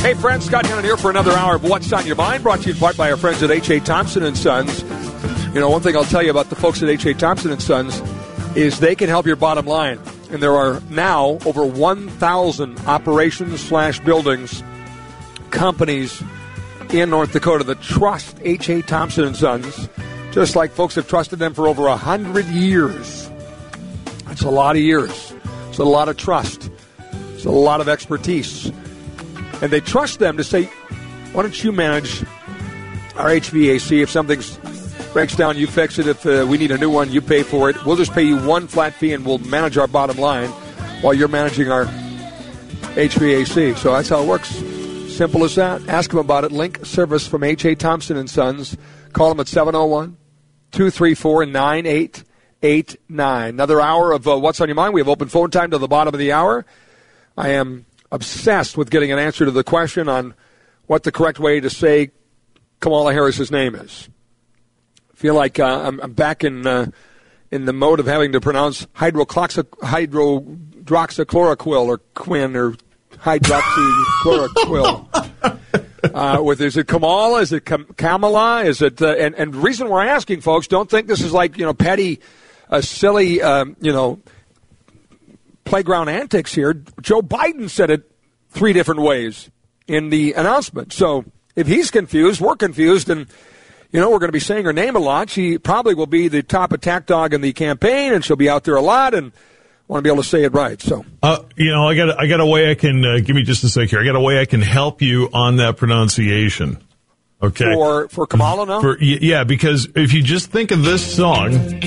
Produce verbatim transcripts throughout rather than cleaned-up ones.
Hey, friends, Scott Hannon here for another hour of What's on Your Mind, brought to you in part by our friends at H A. Thompson and Sons. You know, one thing I'll tell you about the folks at H A. Thompson and Sons is they can help your bottom line. And there are now over one thousand operations slash buildings, companies in North Dakota that trust H A. Thompson and Sons, just like folks have trusted them for over one hundred years. That's a lot of years. It's a lot of trust. It's a lot of expertise. And they trust them to say, why don't you manage our H V A C? If something breaks down, you fix it. If uh, we need a new one, you pay for it. We'll just pay you one flat fee and we'll manage our bottom line while you're managing our H V A C. So that's how it works. Simple as that. Ask them about it. Link service from H A. Thompson and Sons. Call them at seven oh one, two three four, nine eight eight nine. Another hour of uh, What's on Your Mind. We have open phone time to the bottom of the hour. I am obsessed with getting an answer to the question on what the correct way to say Kamala Harris's name is. I feel like uh, I'm, I'm back in uh, in the mode of having to pronounce hydroxy, hydroxychloroquine or quin or hydroxychloroquine. uh, with is it Kamala? Is it Kam- Kamala? Is it? Uh, and and the reason we're asking, folks, don't think this is like you know petty, uh, silly, um, you know. playground antics here. Joe Biden said it three different ways in the announcement. So if he's confused, we're confused, and, you know, we're going to be saying her name a lot. She probably will be the top attack dog in the campaign, and she'll be out there a lot, and want to be able to say it right. So, uh, you know, I got I got a way I can, uh, give me just a sec here. I got a way I can help you on that pronunciation. Okay. For, for Kamala, no? For, yeah, because if you just think of this song...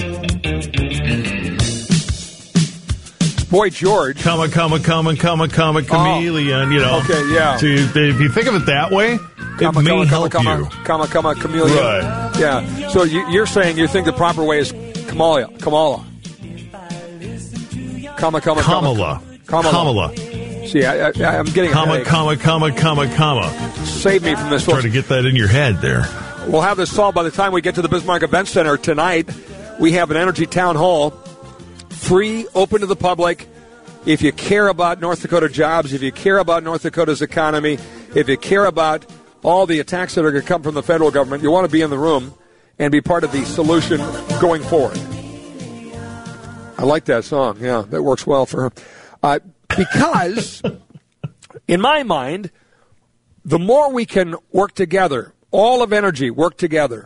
Boy George. Comma, comma, comma, comma, comma, chameleon, oh. you know. Okay, yeah. So you, if you think of it that way, comma, it may comma, help comma, you. Comma, comma, chameleon. Right. Yeah. So you, you're saying you think the proper way is Kamala. Kamala. Comma, comma, Kamala. Kamala. Kamala. See, I, I, I'm getting a comma, headache. comma, comma, comma, comma. Save me from this. Try to get that in your head there. We'll have this solved by the time we get to the Bismarck Event Center tonight. We have an energy town hall, free, open to the public. If you care about North Dakota jobs, if you care about North Dakota's economy, if you care about all the attacks that are going to come from the federal government, you want to be in the room and be part of the solution going forward. I like that song. Yeah, that works well for her. Uh, because, in my mind, the more we can work together, all of energy work together,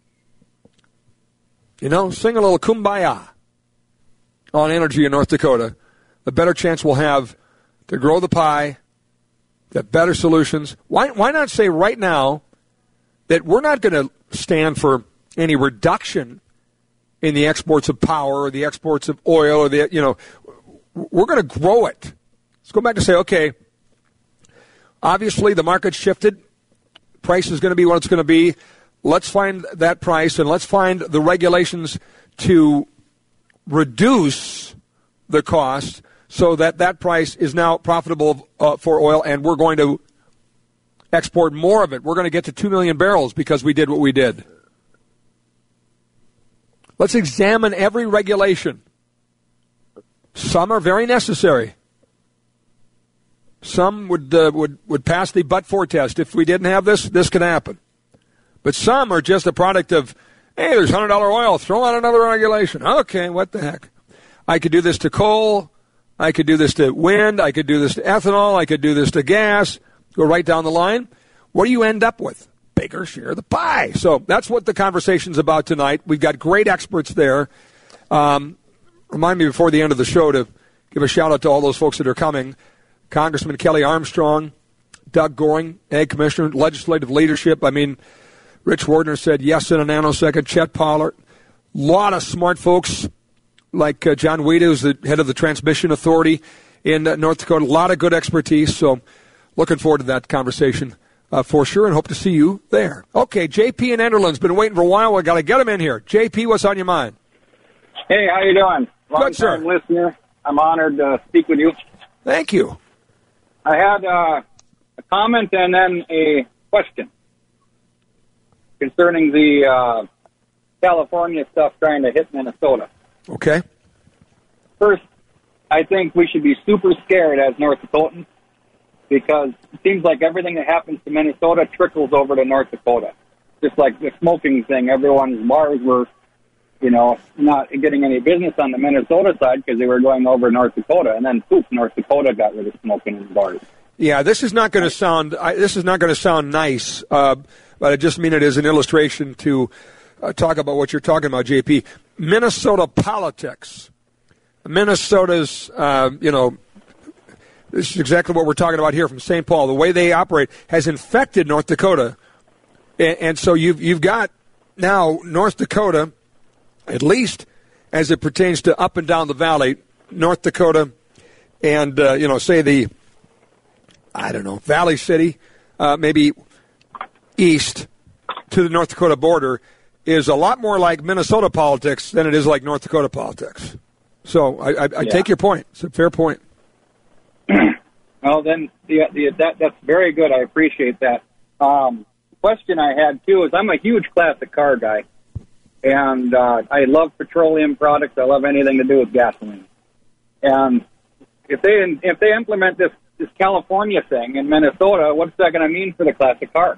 you know, sing a little Kumbaya on energy in North Dakota, the better chance we'll have to grow the pie, the better solutions. Why, why not say right now that we're not going to stand for any reduction in the exports of power or the exports of oil or the, you know, we're going to grow it. Let's go back and say, okay, obviously the market's shifted. Price is going to be what it's going to be. Let's find that price and let's find the regulations to reduce the cost so that that price is now profitable uh, for oil, and we're going to export more of it. We're going to get to two million barrels because we did what we did. Let's examine every regulation. Some are very necessary. Some would uh, would would pass the but-for test. If we didn't have this, this could happen. But some are just a product of, hey, there's one hundred dollars oil, throw out another regulation. Okay, what the heck? I could do this to coal. I could do this to wind. I could do this to ethanol. I could do this to gas. Go right down the line. What do you end up with? Bigger share of the pie. So that's what the conversation's about tonight. We've got great experts there. Um, remind me before the end of the show to give a shout-out to all those folks that are coming. Congressman Kelly Armstrong, Doug Goring, Ag Commissioner, Legislative Leadership. I mean, Rich Wardner said yes in a nanosecond. Chet Pollard. A lot of smart folks like uh, John Weeda, who's the head of the Transmission Authority in uh, North Dakota. A lot of good expertise. So looking forward to that conversation uh, for sure and hope to see you there. Okay, J P in Enderlin's been waiting for a while. we got to get him in here. J P, what's on your mind? Hey, how you doing? Long Good, sir. time listener. I'm honored to speak with you. Thank you. I had uh, a comment and then a question concerning the uh, California stuff trying to hit Minnesota. Okay. First, I think we should be super scared as North Dakotans because it seems like everything that happens to Minnesota trickles over to North Dakota. Just like the smoking thing, everyone's bars were, you know, not getting any business on the Minnesota side because they were going over North Dakota, and then poof, North Dakota got rid of smoking in bars. Yeah, this is not going to sound. I, this is not going to sound nice, uh, but I just mean it as an illustration to uh, talk about what you're talking about, J P. Minnesota politics. Minnesota's, uh, you know, this is exactly what we're talking about here from Saint Paul. The way they operate has infected North Dakota, and, and so you've you've got now North Dakota, at least as it pertains to up and down the valley, North Dakota, and uh, you know, say the, I don't know, Valley City, uh, maybe east to the North Dakota border, is a lot more like Minnesota politics than it is like North Dakota politics. So I, I, I yeah. take your point. It's a fair point. Well, then the, the, that that's very good. I appreciate that. Um, question I had too is I'm a huge classic car guy, and uh, I love petroleum products. I love anything to do with gasoline. And if they if they implement this this California thing in Minnesota, what's that going to mean for the classic car?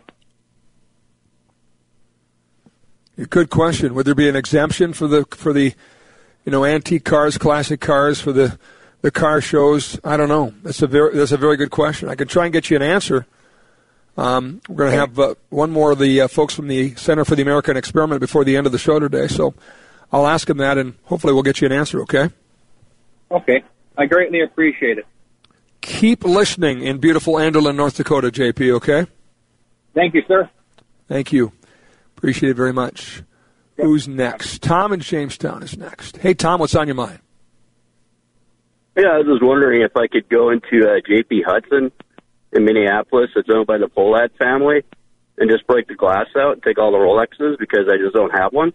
Good question. Would there be an exemption for the for the you know antique cars, classic cars, for the the car shows? I don't know. That's a very that's a very good question. I could try and get you an answer. Um, we're going to have uh, one more of the uh, folks from the Center for the American Experiment before the end of the show today, so I'll ask them that, and hopefully we'll get you an answer. Okay. Okay. I greatly appreciate it. Keep listening in beautiful Anderlin, North Dakota, J P. Okay. Thank you, sir. Thank you. Appreciate it very much. Yep. Who's next? Tom in Jamestown is next. Hey, Tom, what's on your mind? Yeah, I was just wondering if I could go into uh, J P Hudson in Minneapolis. It's owned by the Pohlad family, and just break the glass out and take all the Rolexes because I just don't have one.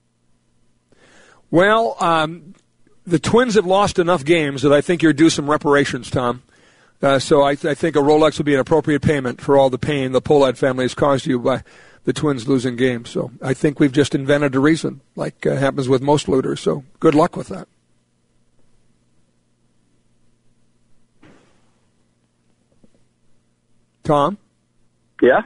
Well, um, the Twins have lost enough games that I think you're due some reparations, Tom. Uh, so I, th- I think a Rolex would be an appropriate payment for all the pain the Pohlad family has caused you by the Twins losing games. So I think we've just invented a reason, like uh, happens with most looters. So good luck with that. Tom? Yeah?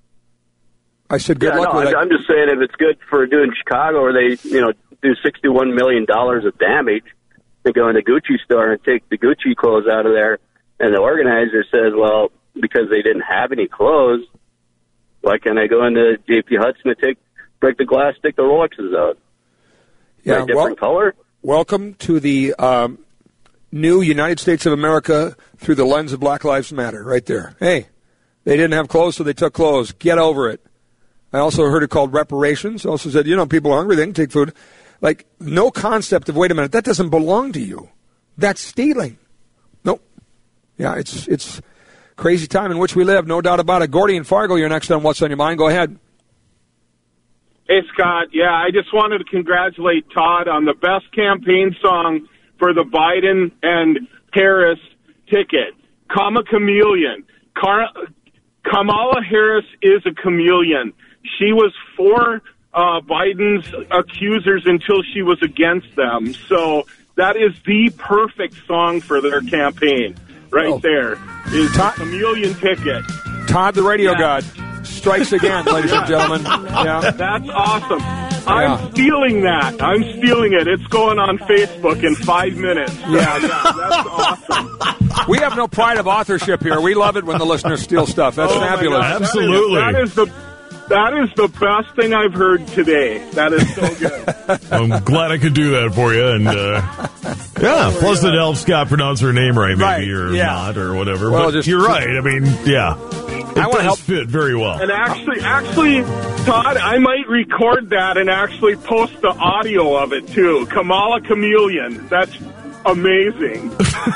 I said good yeah, luck no, with I'm, that. I'm just saying if it's good for doing Chicago where they, you know, do sixty-one million dollars of damage, they go in the Gucci store and take the Gucci clothes out of there, and the organizer says, well, because they didn't have any clothes, why can't I go into J P Hudson and take, break the glass, stick the Rolexes out? Yeah, a different well, color? Welcome to the um, new United States of America through the lens of Black Lives Matter, right there. Hey, they didn't have clothes, so they took clothes. Get over it. I also heard it called reparations. Also said, you know, people are hungry, they can take food. Like, no concept of, wait a minute, that doesn't belong to you. That's stealing. Nope. Yeah, it's it's crazy time in which we live, no doubt about it. Gordy and Fargo, you're next on What's on Your Mind. Go ahead. Hey, Scott. Yeah, I just wanted to congratulate Todd on the best campaign song for the Biden and Harris ticket. Come a chameleon. Car- Kamala Harris is a chameleon. She was for uh, Biden's accusers until she was against them. So that is the perfect song for their campaign. Right oh. there is Todd, the chameleon ticket. Todd, the radio yeah. god, strikes again, ladies and gentlemen. Yeah. That's awesome. I'm yeah. stealing that. I'm stealing it. It's going on Facebook in five minutes. Yeah, yeah that's awesome. We have no pride of authorship here. We love it when the listeners steal stuff. That's oh fabulous. God, Absolutely. That is, that is the that is the best thing I've heard today. That is so good. I'm glad I could do that for you. And uh, yeah, oh, plus God. It helps Scott pronounce her name right, maybe, right. or yeah. not, or whatever. Well, but just, you're right. I mean, yeah. It I want to help fit very well. And actually, actually, Todd, I might record that and actually post the audio of it, too. Kamala Chameleon. That's amazing.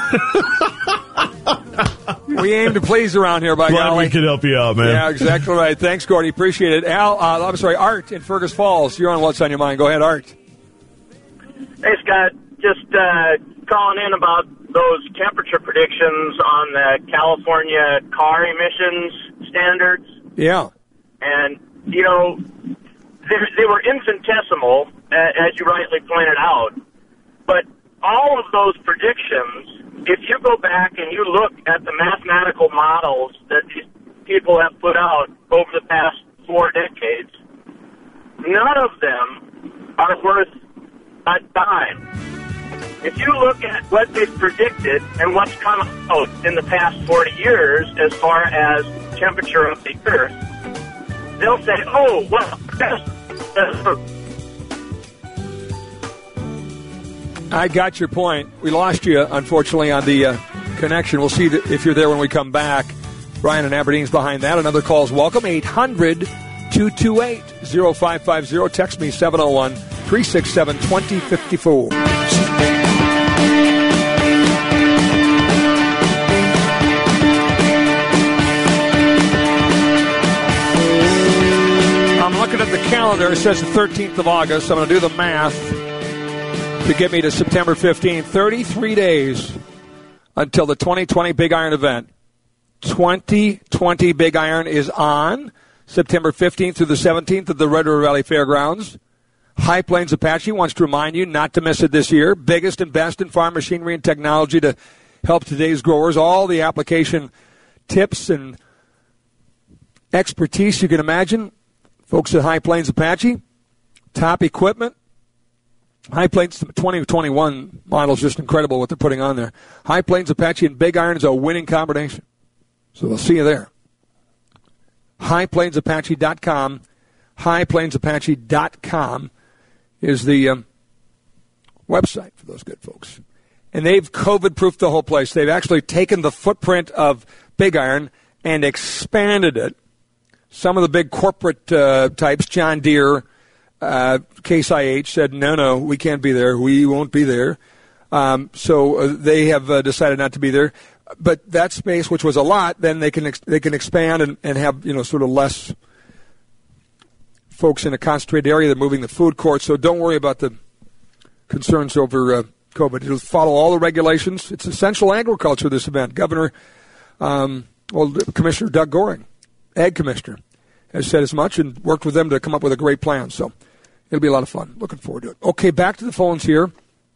We aim to please around here, by Glad golly. we could help you out, man. Yeah, exactly right. Thanks, Gordy. Appreciate it. Al, uh, I'm sorry, Art in Fergus Falls. You're on What's on Your Mind. Go ahead, Art. Hey, Scott. Just uh, calling in about those temperature predictions on the California car emissions standards. Yeah. And, you know, they, they were infinitesimal, uh, as you rightly pointed out. But all of those predictions if you go back and you look at the mathematical models that these people have put out over the past four decades, none of them are worth a dime. If you look at what they've predicted and what's come out in the past forty years as far as temperature of the Earth, they'll say, oh, well, that's, that's I got your point. We lost you, unfortunately, on the uh, connection. We'll see if you're there when we come back. Brian in Aberdeen's behind that. Another call is welcome. eight hundred, two two eight, oh five five oh. Text me seven oh one, three six seven, two oh five four. I'm looking at the calendar. It says the thirteenth of August. I'm going to do the math to get me to September fifteenth. thirty-three days until the twenty twenty Big Iron event. twenty twenty Big Iron is on September fifteenth through the seventeenth at the Red River Valley Fairgrounds. High Plains Apache wants to remind you not to miss it this year. Biggest and best in farm machinery and technology to help today's growers. All the application tips and expertise you can imagine. Folks at High Plains Apache, top equipment. High Plains twenty twenty-one model is just incredible what they're putting on there. High Plains Apache and Big Iron is a winning combination. So we'll see you there. high plains apache dot com. high plains apache dot com is the um, website for those good folks. And they've COVID-proofed the whole place. They've actually taken the footprint of Big Iron and expanded it. Some of the big corporate uh, types, John Deere, uh, Case I H, said, no, no, we can't be there. We won't be there. Um, so uh, they have uh, decided not to be there. But that space, which was a lot, then they can ex- they can expand and, and have, you know, sort of less folks in a concentrated area. They're moving the food court, so don't worry about the concerns over uh, COVID. It'll follow all the regulations. It's essential agriculture, this event. Governor, um, well, Commissioner Doug Goring, Ag Commissioner, has said as much and worked with them to come up with a great plan. So it'll be a lot of fun. Looking forward to it. Okay, back to the phones here.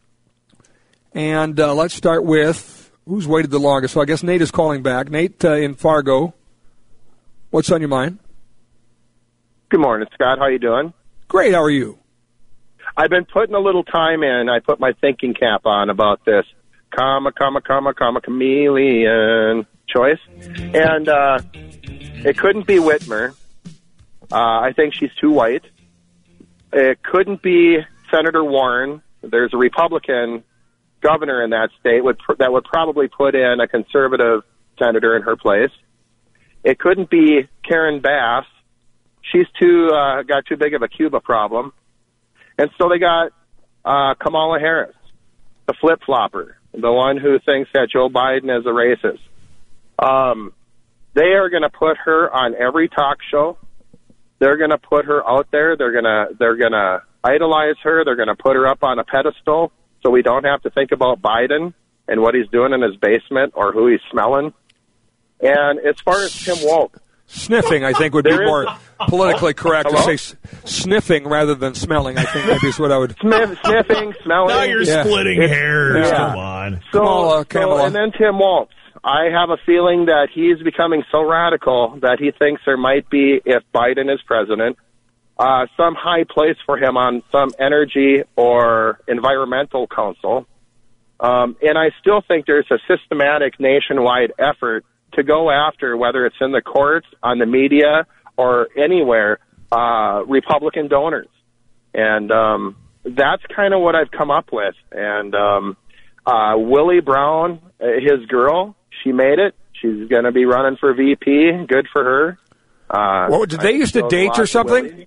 And uh, let's start with who's waited the longest. So I guess Nate is calling back. Nate uh, in Fargo. What's on your mind? Good morning, Scott. How you doing? Great. How are you? I've been putting a little time in. I put my thinking cap on about this comma, comma, comma, comma, chameleon choice. And uh, it couldn't be Whitmer. Uh, I think she's too white. It couldn't be Senator Warren. There's a Republican governor in that state would pr- that would probably put in a conservative senator in her place. It couldn't be Karen Bass. She's too uh, got too big of a Cuba problem. And so they got uh, Kamala Harris, the flip-flopper, the one who thinks that Joe Biden is a racist. Um, they are going to put her on every talk show. They're going to put her out there. They're going to they're going to idolize her. They're going to put her up on a pedestal so we don't have to think about Biden and what he's doing in his basement or who he's smelling. And as far as Tim Wolf, sniffing, I think, would be more politically correct Hello? to say s- sniffing rather than smelling, I think maybe is what I would... Sniff, sniffing, smelling. Now you're Yeah. splitting It's- hairs. yeah. Come on. So, Kamala, so, Kamala. and then Tim Walz. I have a feeling that he's becoming so radical that he thinks there might be, if Biden is president, uh, some high place for him on some energy or environmental council. Um, and I still think there's a systematic nationwide effort to go after, whether it's in the courts, on the media, or anywhere, uh, Republican donors. And um, that's kind of what I've come up with. And um, uh, Willie Brown, his girl, she made it. She's going to be running for V P. Good for her. Uh, What, did they used to date or something?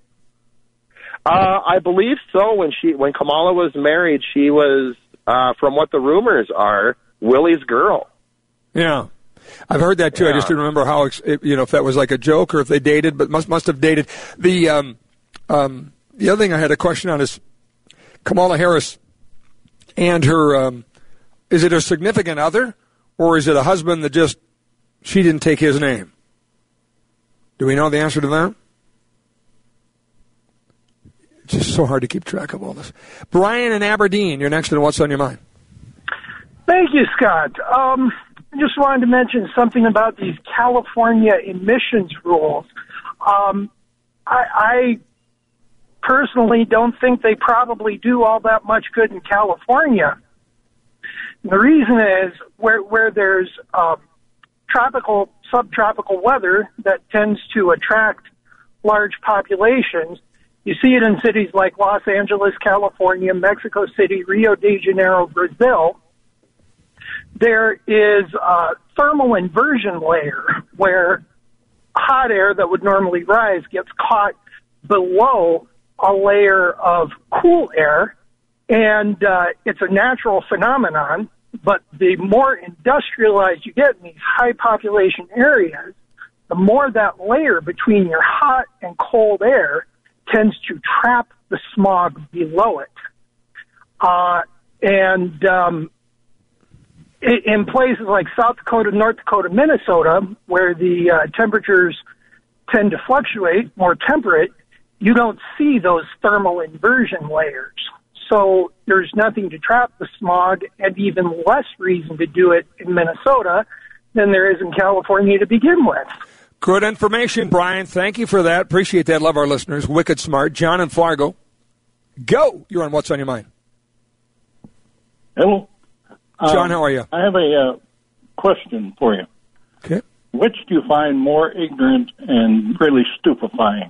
Uh, I believe so. When she, when Kamala was married, she was, uh, from what the rumors are, Willie's girl. Yeah. I've heard that, too. Yeah. I just didn't remember how, ex- you know, if that was like a joke or if they dated, but must must have dated. The um, um, the other thing I had a question on is Kamala Harris and her, um, is it a significant other or is it a husband that just, she didn't take his name? Do we know the answer to that? It's just so hard to keep track of all this. Brian in Aberdeen, you're next to What's on Your Mind. Hey, Thank you, Scott. Um, I just wanted to mention something about these California emissions rules. Um, I, I personally don't think they probably do all that much good in California. And the reason is where where there's uh, tropical, subtropical weather that tends to attract large populations. You see it in cities like Los Angeles, California, Mexico City, Rio de Janeiro, Brazil. There is a thermal inversion layer where hot air that would normally rise gets caught below a layer of cool air, and uh, it's a natural phenomenon, but the more industrialized you get in these high population areas, the more that layer between your hot and cold air tends to trap the smog below it. Uh, and um, in places like South Dakota, North Dakota, Minnesota, where the uh, temperatures tend to fluctuate, more temperate, you don't see those thermal inversion layers. So there's nothing to trap the smog, and even less reason to do it in Minnesota than there is in California to begin with. Good information, Brian. Thank you for that. Appreciate that. Love our listeners. Wicked smart. John in Fargo. Go. You're on What's on Your Mind. Hello. John, um, how are you? I have a uh, question for you. Okay. Which do you find more ignorant and really stupefying?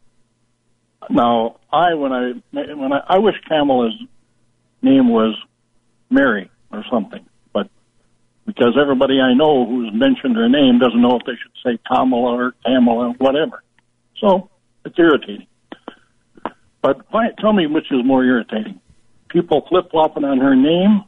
Now, I when I when I, I wish Kamala's name was Mary or something, but because everybody I know who's mentioned her name doesn't know if they should say Kamala or Kamala, whatever. So it's irritating. But why, tell me which is more irritating: people flip flopping on her name,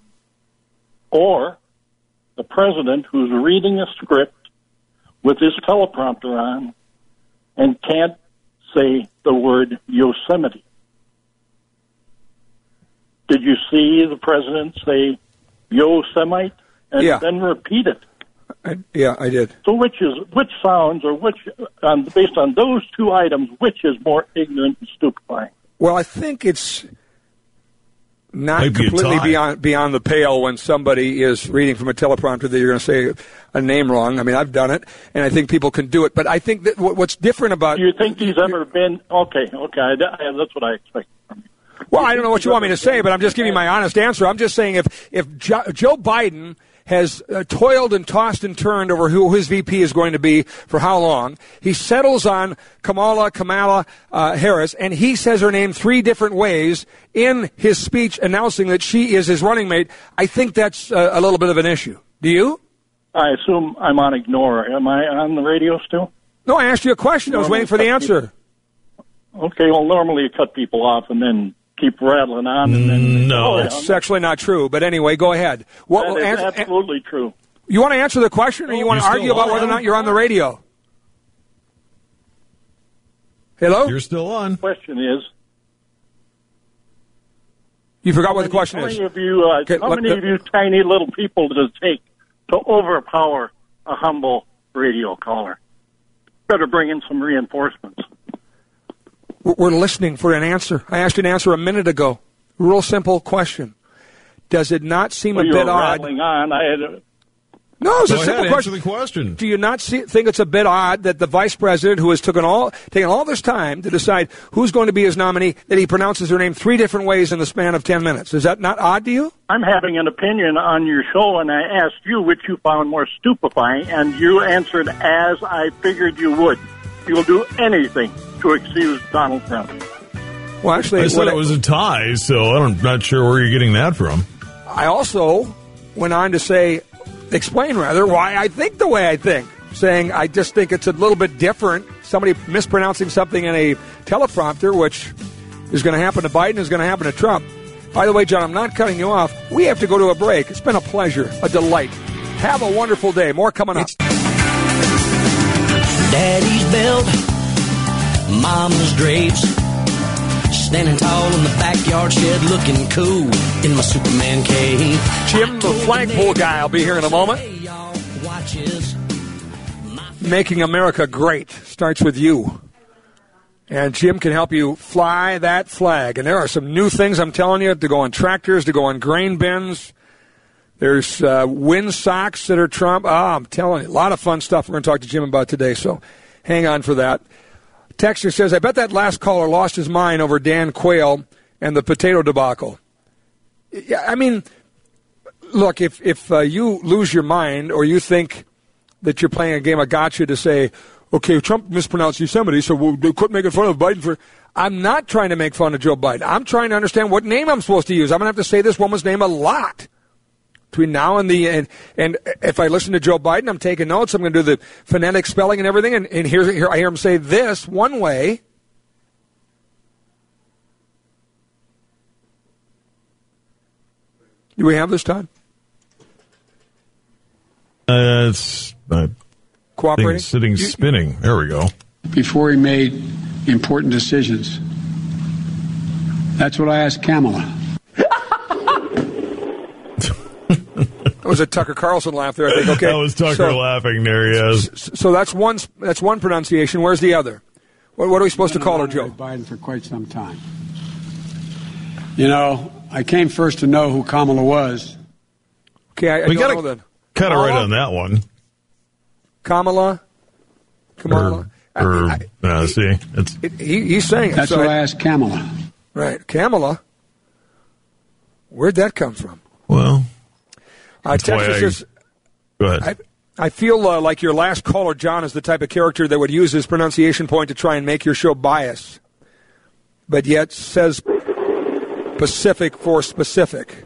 or the president who's reading a script with his teleprompter on and can't say the word Yosemite. Did you see the president say Yosemite and yeah. then repeat it? I, yeah, I did. So which is which sounds, or which, um, based on those two items, which is more ignorant and stupefying? Well, I think it's not Maybe completely beyond beyond the pale when somebody is reading from a teleprompter that you're going to say a name wrong. I mean, I've done it, and I think people can do it. But I think that what's different about... Do you think he's ever been... Okay, okay, I, I, that's what I expect from you. Well, I don't know what you want me to say, but I'm just giving you my honest answer. I'm just saying if, if jo- Joe Biden has uh, toiled and tossed and turned over who his V P is going to be for how long, he settles on Kamala, Kamala uh, Harris, and he says her name three different ways in his speech announcing that she is his running mate. I think that's uh, a little bit of an issue. Do you? I assume I'm on ignore. Am I on the radio still? No, I asked you a question. I was waiting for the answer. Okay, well, normally you cut people off and then keep rattling on. And then no, oh, that's actually not true. But anyway, go ahead. What, that well, is answer, absolutely true. You want to answer the question, or you want to argue about whether or not you're on the radio? Hello? You're still on. The question is... You forgot what the question how is. Many of you, uh, Okay, how let- many of you tiny little people does it take to overpower a humble radio caller? Better bring in some reinforcements. We're listening for an answer. I asked you an answer a minute ago. Real simple question. Does it not seem well, a you bit were odd? rattling on. I had a, No, it's Go a ahead, simple answer question. the question. Do you not see, think it's a bit odd that the vice president, who has taken all taken all this time to decide who's going to be his nominee, that he pronounces her name three different ways in the span of ten minutes? Is that not odd to you? I'm having an opinion on your show, and I asked you which you found more stupefying, and you answered as I figured you would. You'll do anything to excuse Donald Trump. Well, actually, I said what it was a tie, so I'm not sure where you're getting that from. I also went on to say, explain rather, why I think the way I think. Saying I just think it's a little bit different. Somebody mispronouncing something in a teleprompter, which is going to happen to Biden, is going to happen to Trump. By the way, John, I'm not cutting you off. We have to go to a break. It's been a pleasure, a delight. Have a wonderful day. More coming up. Daddy's belt, Mama's drapes, standing tall in the backyard shed, looking cool in my Superman cape. Jim, the flagpole guy, will be here in a moment. Making America Great starts with you. And Jim can help you fly that flag. And there are some new things, I'm telling you, to go on tractors, to go on grain bins. There's uh, wind socks that are Trump. Ah, I'm telling you, a lot of fun stuff we're going to talk to Jim about today, so hang on for that. Texter says, I bet that last caller lost his mind over Dan Quayle and the potato debacle. Yeah, I mean, look, if, if uh, you lose your mind or you think that you're playing a game of gotcha to say, okay, Trump mispronounced Yosemite, so we'll, we'll quit making fun of Biden for... I'm not trying to make fun of Joe Biden. I'm trying to understand what name I'm supposed to use. I'm going to have to say this woman's name a lot between now and the... And, and if I listen to Joe Biden, I'm taking notes. I'm going to do the phonetic spelling and everything. And, and here's, here I hear him say this one way. Do we have this time? Uh, it's... Uh, Cooperating? Sitting, you, spinning. There we go. Before he made important decisions. That's what I asked Kamala. That was a Tucker Carlson laugh there, I think. Okay. That was Tucker so, laughing there, yes. So, so that's one that's one pronunciation. Where's the other? What, what are we supposed to call her, Joe? Biden for quite some time. You know, I came first to know who Kamala was. Okay, I, I we don't gotta know then. Kind of right on that one. Kamala? Kamala? Or, or I, I, uh, see, it's, it, he, he's saying it. That's so what I, I asked Kamala. Right. Kamala? Where'd that come from? Well, uh, Texas says, go ahead. I, I feel uh, like your last caller, John, is the type of character that would use his pronunciation point to try and make your show biased, but yet says Pacific for specific.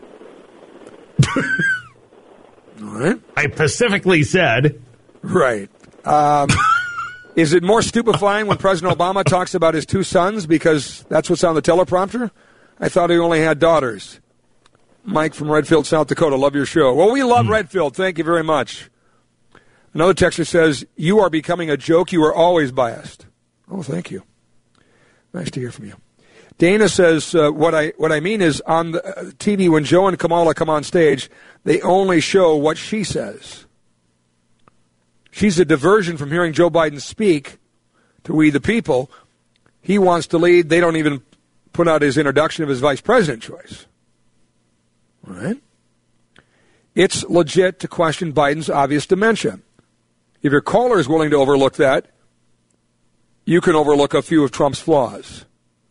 All right. I specifically said. Right. Um, is it more stupefying when President Obama talks about his two sons because that's what's on the teleprompter? I thought he only had daughters. Mike from Redfield, South Dakota. Love your show. Well, we love mm. Redfield. Thank you very much. Another texter says, you are becoming a joke. You are always biased. Oh, thank you. Nice to hear from you. Dana says, uh, what I what I mean is on the uh, T V when Joe and Kamala come on stage, they only show what she says. She's a diversion from hearing Joe Biden speak to we the people. He wants to lead. They don't even put out his introduction of his vice president choice. All right? It's legit to question Biden's obvious dementia. If your caller is willing to overlook that, you can overlook a few of Trump's flaws.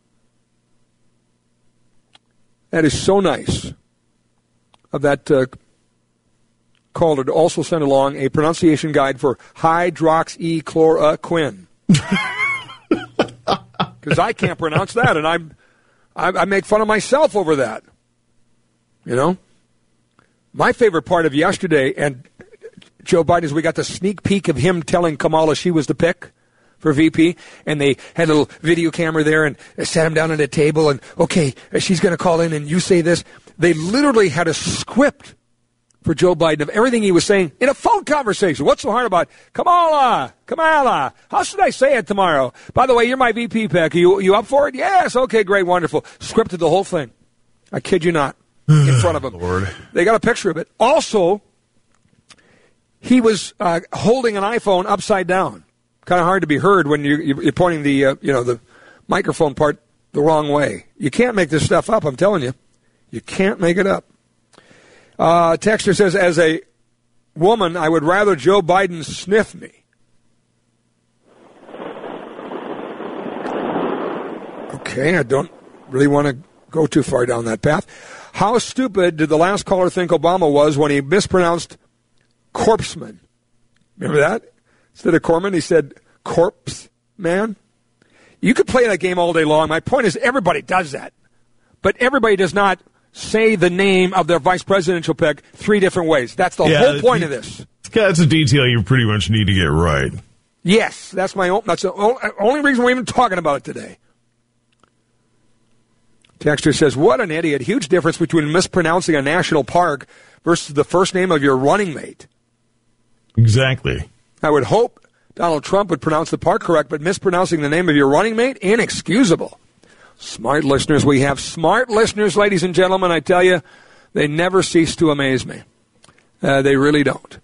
That is so nice of that uh, caller to also send along a pronunciation guide for hydroxychloroquine. Because I can't pronounce that, and I'm, I, I make fun of myself over that. You know? My favorite part of yesterday, and Joe Biden, is we got the sneak peek of him telling Kamala she was the pick for V P, and they had a little video camera there and sat him down at a table and, okay, she's going to call in and you say this. They literally had a script for Joe Biden of everything he was saying in a phone conversation. What's so hard about Kamala? Kamala, how should I say it tomorrow? By the way, you're my V P pick. Are you, you up for it? Yes. Okay, great, wonderful. Scripted the whole thing. I kid you not. In front of him. Lord. They got a picture of it. Also, he was uh, holding an iPhone upside down. Kind of hard to be heard when you're, you're pointing the uh, you know the microphone part the wrong way. You can't make this stuff up, I'm telling you. You can't make it up. Uh, Texter says, as a woman, I would rather Joe Biden sniff me. Okay, I don't really want to go too far down that path. How stupid did the last caller think Obama was when he mispronounced corpseman? Remember that? Instead of Corman, he said corpse man. You could play that game all day long. My point is everybody does that. But everybody does not say the name of their vice presidential pick three different ways. That's the yeah, whole point you, of this. That's a detail you pretty much need to get right. Yes, that's my own, that's the only reason we're even talking about it today. Texter says, what an idiot. Huge difference between mispronouncing a national park versus the first name of your running mate. Exactly. I would hope Donald Trump would pronounce the park correct, but mispronouncing the name of your running mate, inexcusable. Smart listeners. We have smart listeners, ladies and gentlemen. I tell you, they never cease to amaze me. Uh, they really don't.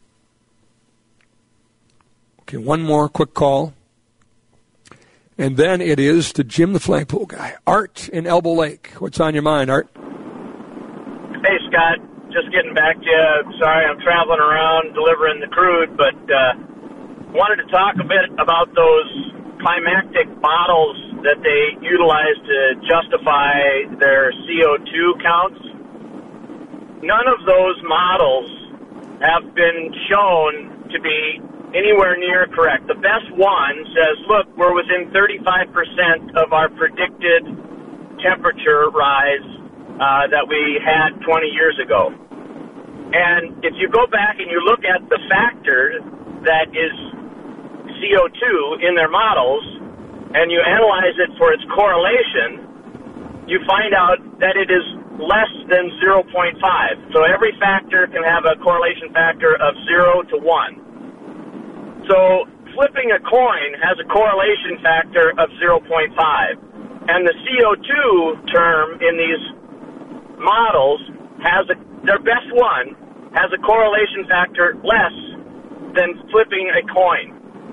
Okay, one more quick call. And then it is to Jim the Flagpole guy. Art in Elbow Lake. What's on your mind, Art? Hey, Scott. just getting back to you. Sorry, I'm traveling around delivering the crude, but uh, wanted to talk a bit about those climactic models that they utilize to justify their C O two counts. None of those models have been shown to be anywhere near correct. The best one says, look, we're within thirty-five percent of our predicted temperature rise uh, that we had twenty years ago. And if you go back and you look at the factor that is C O two in their models, and you analyze it for its correlation, you find out that it is less than zero point five. So every factor can have a correlation factor of zero to one. So flipping a coin has a correlation factor of zero point five. And the C O two term in these models has a, their best one has a correlation factor less than flipping a coin.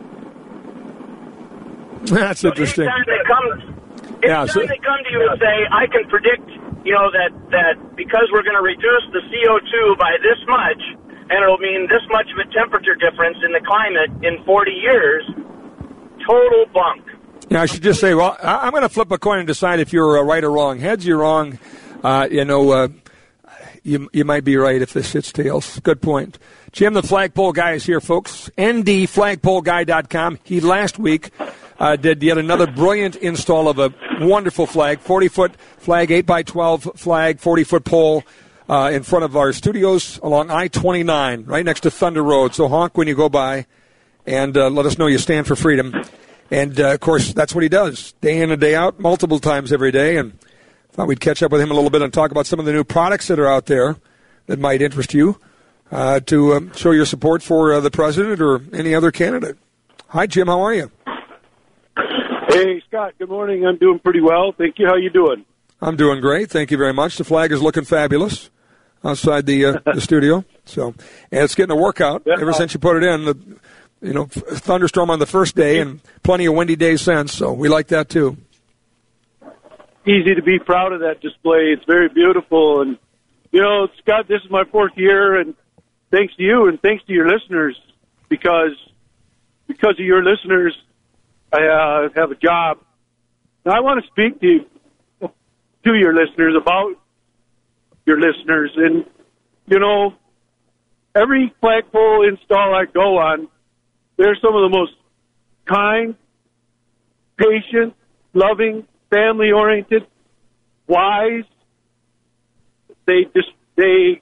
That's so interesting. Anytime they come, anytime yeah, so, they come to you and say, I can predict, you know, that, that because we're going to reduce the C O two by this much, and it'll mean this much of a temperature difference in the climate in forty years, total bunk. Yeah, I should just say, well, I'm going to flip a coin and decide if you're uh, right or wrong. Heads, you're wrong. Uh, you know, uh, you you might be right if this hits tails. Good point. Jim, the flagpole guy, is here, folks. N D flagpole guy dot com. He last week uh, did yet another brilliant install of a wonderful flag, forty-foot flag, eight by twelve flag, forty-foot pole. Uh, in front of our studios along I twenty-nine, right next to Thunder Road. So honk when you go by and uh, let us know you stand for freedom. And, uh, of course, that's what he does, day in and day out, multiple times every day. And thought we'd catch up with him a little bit and talk about some of the new products that are out there that might interest you uh, to um, show your support for uh, the president or any other candidate. Hi, Jim. How are you? Hey, Scott. Good morning. I'm doing pretty well. Thank you. How you doing? I'm doing great. Thank you very much. The flag is looking fabulous outside the uh, the studio. So, and it's getting a workout yeah. ever since you put it in. The, you know, thunderstorm on the first day and plenty of windy days since. So we like that too. Easy to be proud of that display. It's very beautiful. And, you know, Scott, this is my fourth year, and thanks to you and thanks to your listeners, because because of your listeners, I uh, have a job. Now, I want to speak to you, to your listeners about your listeners. And, you know, every flagpole install I go on, they're some of the most kind, patient, loving, family-oriented, wise. They just they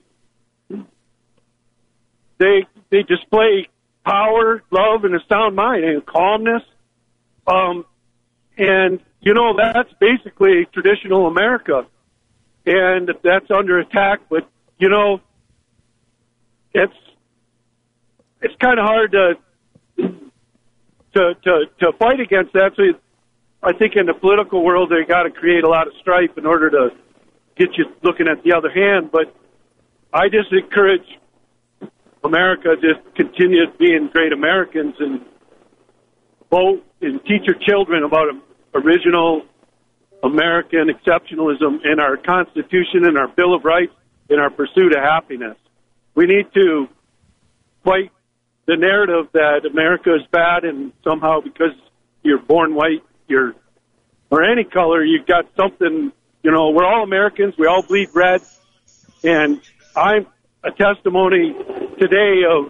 they they display power, love, and a sound mind and calmness. Um, and you know that's basically traditional America, and that's under attack. But you know, it's it's kind of hard to to to to fight against that. So I think in the political world, they got to create a lot of strife in order to get you looking at the other hand. But I just encourage America to continue being great Americans and vote and teach your children about original American exceptionalism in our Constitution and our Bill of Rights in our pursuit of happiness. We need to fight the narrative that America is bad and somehow because you're born white, you're or any color, you've got something, you know, we're all Americans, we all bleed red, and I'm a testimony today of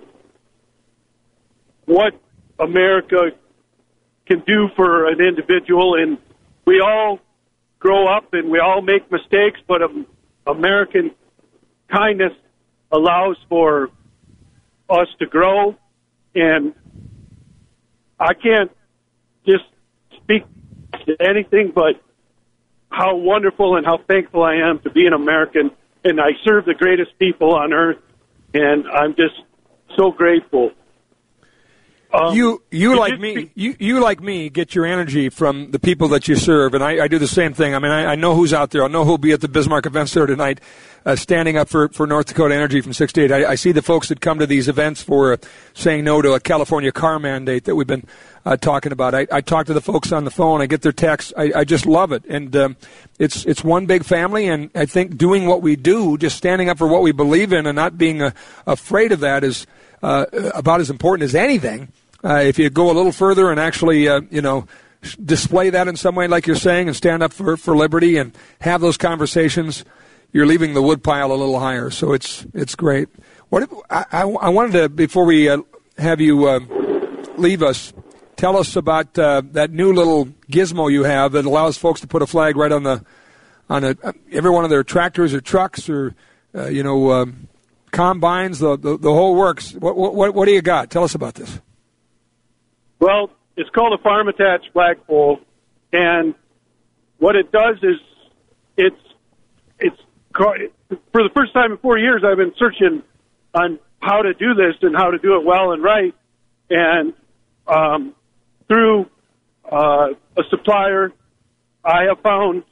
what America can do for an individual, and we all grow up and we all make mistakes, but um, American kindness allows for us to grow, and I can't just speak to anything but how wonderful and how thankful I am to be an American, and I serve the greatest people on earth, and I'm just so grateful. Um, you you it like just me be- you you like me get your energy from the people that you serve, and I, I do the same thing. I mean, I, I know who's out there. I know who'll be at the Bismarck Event Center tonight, uh, standing up for, for North Dakota Energy from six to eight. I, I see the folks that come to these events for uh, saying no to a California car mandate that we've been uh, talking about. I, I talk to the folks on the phone. I get their texts. I, I just love it, and um, it's it's one big family. And I think doing what we do, just standing up for what we believe in, and not being uh, afraid of that, is uh, about as important as anything. Uh, if you go a little further and actually, uh, you know, display that in some way, like you're saying, and stand up for, for liberty and have those conversations, you're leaving the woodpile a little higher. So it's it's great. What if, I, I, I wanted to, before we uh, have you uh, leave us, tell us about uh, that new little gizmo you have that allows folks to put a flag right on the on a, every one of their tractors or trucks or uh, you know uh, combines, the, the the whole works. What what what do you got? Tell us about this. Well, it's called a farm attached flagpole, and what it does is it's it's for the first time in four years I've been searching on how to do this and how to do it well and right, and um, through uh, a supplier, I have found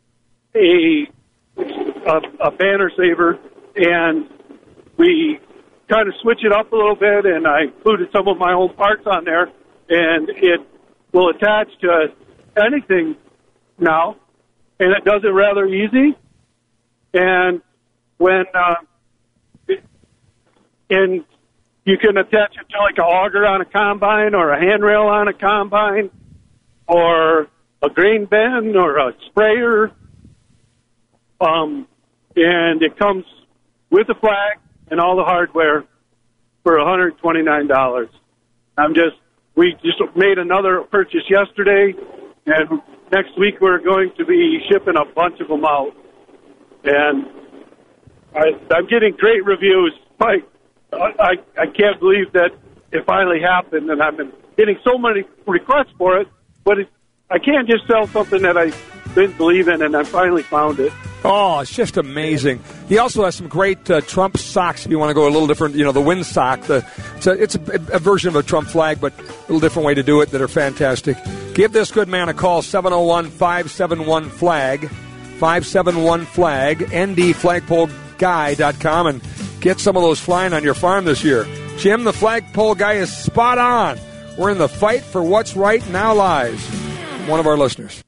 a a, a banner saver, and we kind of switch it up a little bit, and I included some of my own parts on there. And it will attach to anything now, and it does it rather easy. And when uh, it, and you can attach it to like a auger on a combine, or a handrail on a combine, or a grain bin, or a sprayer. Um, and it comes with a flag and all the hardware for one hundred twenty-nine dollars. I'm just We just made another purchase yesterday, and next week we're going to be shipping a bunch of them out. And I, I'm getting great reviews. Mike, I, I can't believe that it finally happened, and I've been getting so many requests for it, but it, I can't just sell something that I didn't believe in, and I finally found it. Oh, it's just amazing. He also has some great uh, Trump socks if you want to go a little different. You know, the wind sock. The, it's a, it's a, a version of a Trump flag, but a little different way to do it that are fantastic. Give this good man a call, seven oh one, five seven one, flag, five seven one, flag, N D flagpole guy dot com, and get some of those flying on your farm this year. Jim, the flagpole guy, is spot on. We're in the fight for what's right now lies. One of our listeners.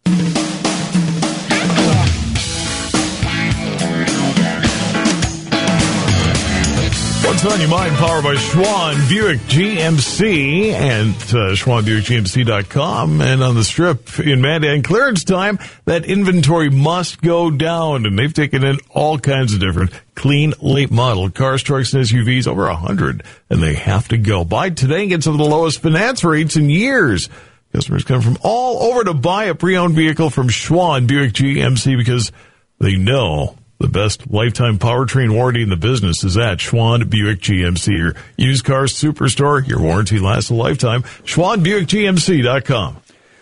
What's on your mind? Powered by Schwann Buick G M C and uh, Schwann Buick G M C dot com. And on the Strip in Mandan clearance time, that inventory must go down. And they've taken in all kinds of different clean, late model cars, trucks, and S U Vs, over a hundred. And they have to go. Buy today and get some of the lowest finance rates in years. Customers come from all over to buy a pre-owned vehicle from Schwann Buick G M C because they know the best lifetime powertrain warranty in the business is at Schwann Buick G M C, your used car superstore. Your warranty lasts a lifetime. Schwann Buick G M C dot com.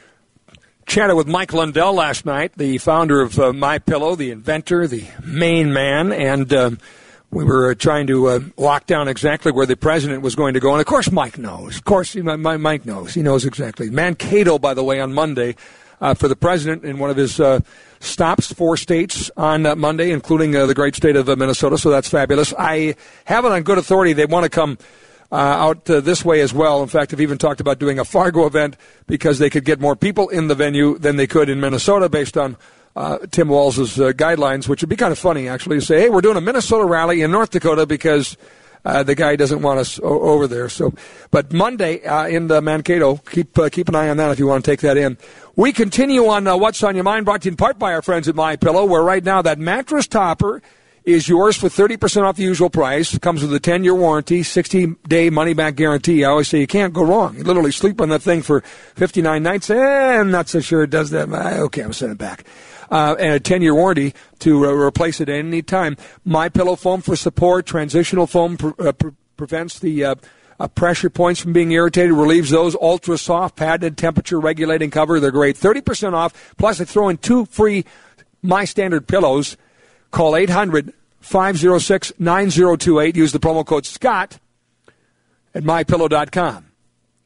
Chatted with Mike Lundell last night, the founder of uh, MyPillow, the inventor, the main man, and um, we were trying to uh, lock down exactly where the president was going to go. And, of course, Mike knows. Of course, he, my, Mike knows. He knows exactly. Mankato, by the way, on Monday, uh, for the president in one of his uh, stops, four states on uh, Monday, including uh, the great state of uh, Minnesota, so that's fabulous. I have it on good authority. They want to come uh, out uh, this way as well. In fact, I've even talked about doing a Fargo event because they could get more people in the venue than they could in Minnesota based on uh, Tim Walz's uh, guidelines, which would be kind of funny, actually, to say, hey, we're doing a Minnesota rally in North Dakota because uh, the guy doesn't want us o- over there. So, but Monday uh, in uh, Mankato, keep uh, keep an eye on that if you want to take that in. We continue on uh, What's on Your Mind, brought to you in part by our friends at MyPillow, where right now that mattress topper is yours for thirty percent off the usual price. It comes with a ten-year warranty, sixty-day money-back guarantee. I always say you can't go wrong. You literally sleep on that thing for fifty-nine nights. Eh, I'm not so sure it does that. Okay, I'm sending it back. Uh, and a ten-year warranty to uh, replace it at any time. MyPillow foam for support. Transitional foam pre- uh, pre- prevents the uh, uh, pressure points from being irritated, relieves those. Ultra soft, padded, temperature regulating cover. They're great. thirty percent off. Plus, they throw in two free My Standard pillows. Call eight hundred, five oh six, nine oh two eight. Use the promo code Scott at my pillow dot com.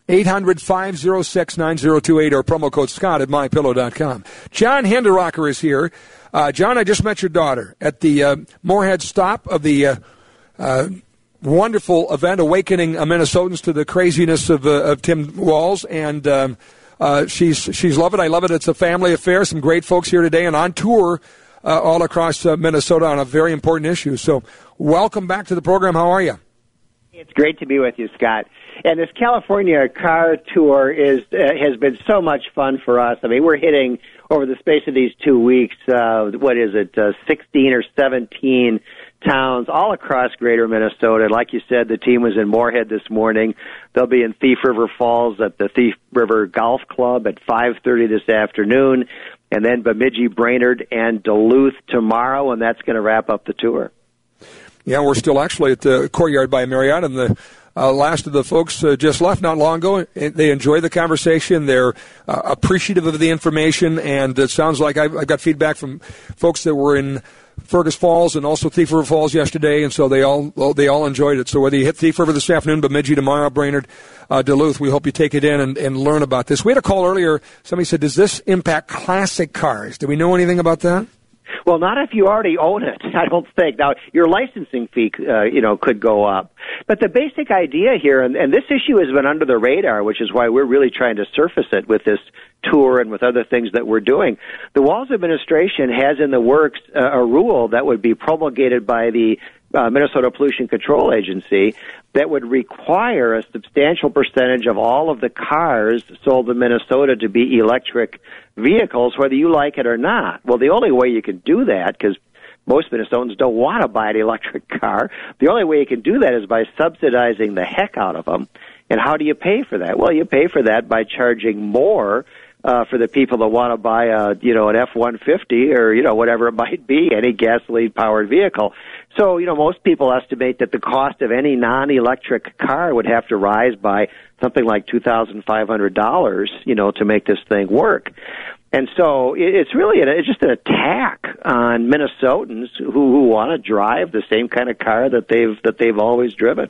eight hundred, five oh six, nine oh two eight or promo code Scott at my pillow dot com. John Hinderaker is here. Uh, John, I just met your daughter at the uh, Moorhead stop of the uh, uh, wonderful event, Awakening Minnesotans to the Craziness of, uh, of Tim Walz, and um, uh, she's she's loved it. I love it. It's a family affair. Some great folks here today and on tour uh, all across uh, Minnesota on a very important issue. So welcome back to the program. How are you? It's great to be with you, Scott. And this California car tour is uh, has been so much fun for us. I mean, we're hitting over the space of these two weeks, uh, what is it, uh, sixteen or seventeen towns all across greater Minnesota. Like you said, the team was in Moorhead this morning. They'll be in Thief River Falls at the Thief River Golf Club at five thirty this afternoon, and then Bemidji, Brainerd, and Duluth tomorrow, and that's going to wrap up the tour. Yeah, we're still actually at the Courtyard by Marriott, and the uh, last of the folks uh, just left not long ago. They enjoy the conversation. They're uh, appreciative of the information, and it sounds like I've, I've got feedback from folks that were in Fergus Falls and also Thief River Falls yesterday, and so they all well, they all enjoyed it. So whether you hit Thief River this afternoon, Bemidji tomorrow, Brainerd, uh, Duluth, we hope you take it in and, and learn about this. We had a call earlier. Somebody said, does this impact classic cars? Do we know anything about that? Well, not if you already own it, I don't think. Now, your licensing fee, uh, you know, could go up. But the basic idea here, and, and this issue has been under the radar, which is why we're really trying to surface it with this tour and with other things that we're doing. The Walz administration has in the works uh, a rule that would be promulgated by the uh, Minnesota Pollution Control Agency that would require a substantial percentage of all of the cars sold in Minnesota to be electric vehicles, whether you like it or not. Well, the only way you can do that, because most Minnesotans don't want to buy an electric car, the only way you can do that is by subsidizing the heck out of them. And how do you pay for that? Well, you pay for that by charging more uh, for the people that want to buy a, you know, an F one fifty or, you know, whatever it might be, any gasoline-powered vehicle. So, you know, most people estimate that the cost of any non-electric car would have to rise by something like two thousand five hundred dollars, you know, to make this thing work. And so it's really an, it's just an attack on Minnesotans who, who want to drive the same kind of car that they've that they've always driven.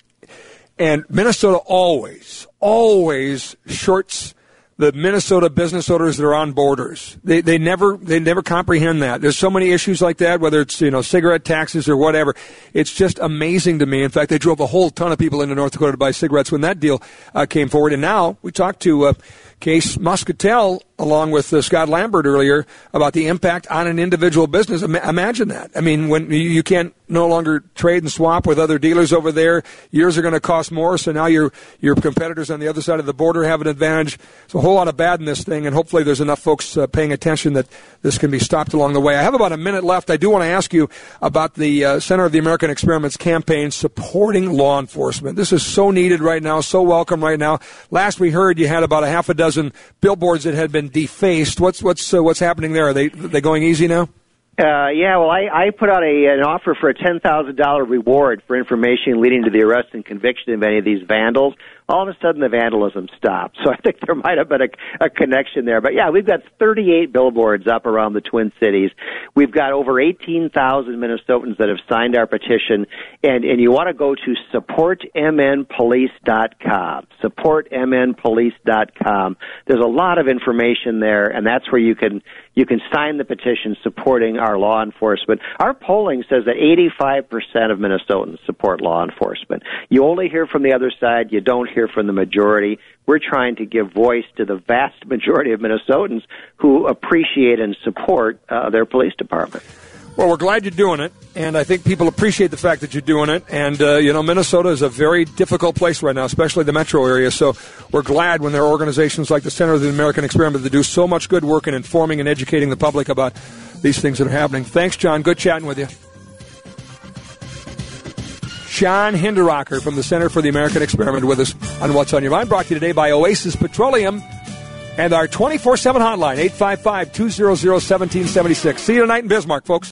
And Minnesota always, always shorts the Minnesota business owners that are on borders. They they never they never comprehend that. There's so many issues like that, whether it's, you know, cigarette taxes or whatever. It's just amazing to me. In fact, they drove a whole ton of people into North Dakota to buy cigarettes when that deal uh, came forward. And now we talked to uh, Case Muscatel along with uh, Scott Lambert earlier about the impact on an individual business. Ima- imagine that. I mean, when you, you can't no longer trade and swap with other dealers over there, yours are going to cost more, so now your your competitors on the other side of the border have an advantage. So a whole lot of bad in this thing, and hopefully there's enough folks uh, paying attention that this can be stopped along the way. I have about a minute left. I do want to ask you about the uh, Center of the American Experiments campaign supporting law enforcement. This is so needed right now, so welcome right now. Last we heard, you had about a half a dozen billboards that had been defaced. What's what's uh, what's happening there? Are they are they going easy now? Uh, yeah, well, I, I put out a, an offer for a ten thousand dollars reward for information leading to the arrest and conviction of any of these vandals. All of a sudden, the vandalism stopped. So I think there might have been a, a connection there. But, yeah, we've got thirty-eight billboards up around the Twin Cities. We've got over eighteen thousand Minnesotans that have signed our petition. And, and you want to go to support m n police dot com, support m n police dot com. There's a lot of information there, and that's where you can you can sign the petition supporting our law enforcement. Our polling says that eighty-five percent of Minnesotans support law enforcement. You only hear from the other side. You don't hear from the majority. We're trying to give voice to the vast majority of Minnesotans who appreciate and support uh, their police department. Well, we're glad you're doing it, and I think people appreciate the fact that you're doing it. And, uh, you know, Minnesota is a very difficult place right now, especially the metro area. So we're glad when there are organizations like the Center of the American Experiment that do so much good work in informing and educating the public about these things that are happening. Thanks, John. Good chatting with you. John Hinderaker from the Center for the American Experiment with us on What's on Your Mind, brought to you today by Oasis Petroleum and our twenty-four seven hotline, eight five five, two hundred, one seven seven six. See you tonight in Bismarck, folks.